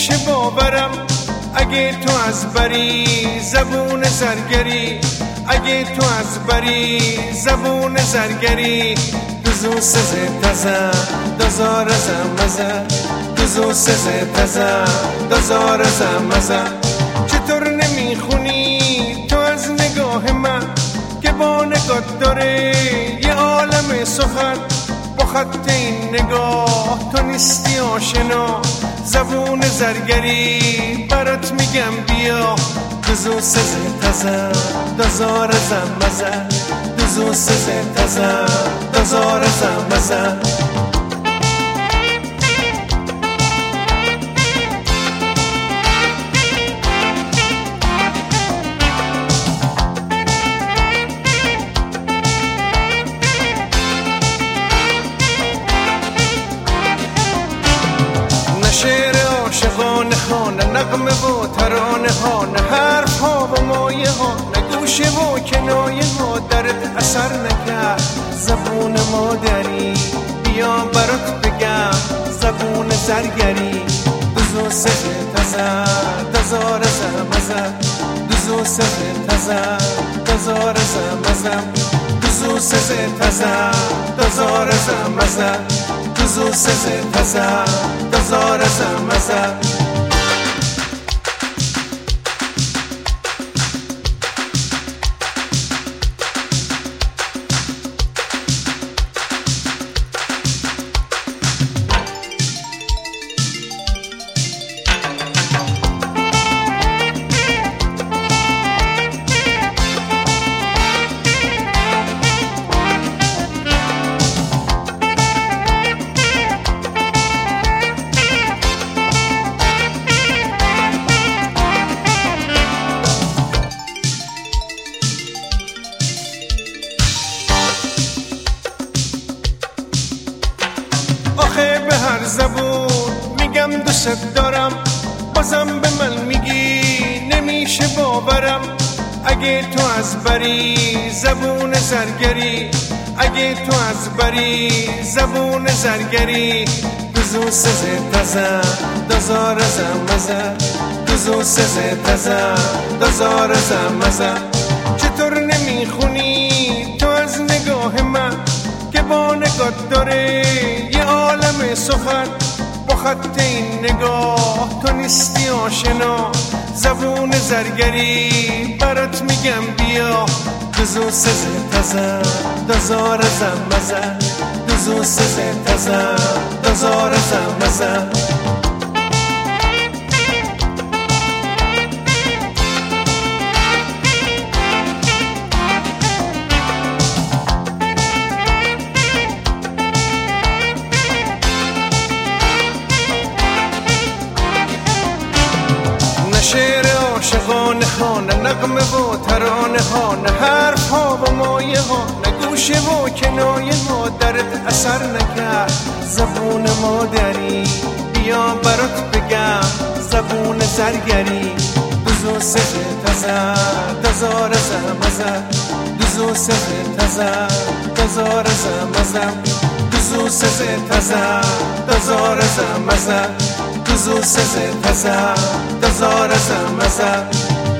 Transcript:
نمیشه باورم اگه تو از بری زبون زرگری، اگه تو از بری زبون زرگری. دوزو سزه تزم دازار زمزم، دوزو سزه تزم دازار زمزم. چطور نمیخونی تو از نگاه من که با نگات داره یه عالم سخن؟ با خط این نگاه تو نیستی آشنا، زبون زرگری برات میگم بیا. دوزو سزه تزم دازار زمزم، دوزو سزه تزم دازار زمزم. شعر عاشقانه ها، نه نغمه و ترانه ها، نه حرف ها و مایه ها، نه گوشه و کنایه ها درت اثر نکرد زبون مادری. بیا برات بگم زبون زرگری. دوزو سزه تزم دازار زمزم، دوزو سزه تزم دازار زمزم، دوزو سزه تزم دازار زمزم، دوزو سزه تزم دازار زمزم. آخه به هر زبون میگم دوست دارم، بازم به من میگی نمیشه باورم اگه تو از بری زبون زرگری، اگه تو از بری زبون زرگری. دوزو سزه تزم دازار زمزم، دوزو سزه تزم دازار زمزم. چطور نمیخونی تو از نگاه من که با نگات داره یه عالم سخن؟ با خط این نگاه تو نیستی آشنا، زبون زرگری برات میگم بیا. دوزو سزه تزم دازار زمزم، دوزو سزه تزم دازار زمزم. شعر عاشقانه ها، نه نغمه و ترانه ها، نه حرف ها و مایه ها، نه گوشه و کنایه ها درت اثر نکرد زبون مادری. بیا برات بگم زبون زرگری. دوزو سزه تزم دازار زمزم، دوزو سزه تزم دازار زمزم، دوزو سزه تزم دازار زمزم، دوزو سزه تزم دازار زمزم.